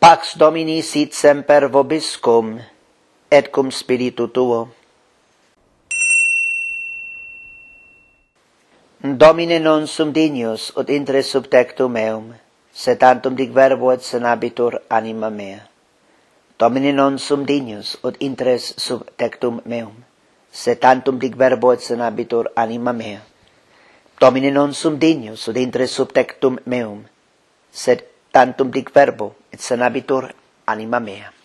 Pax Domini sit semper vobiscum, et cum spiritu tuo. Domine non sum dignus ut intres sub tectum meum, sed tantum dic verbo et senabitur anima mea. Domine non sum dignus ut intres sub tectum meum, sed tantum dic verbo et senabitur anima mea. Domine non sum dignus ut intres sub tectum meum, sed tantum dic verbo et senabitur anima mea.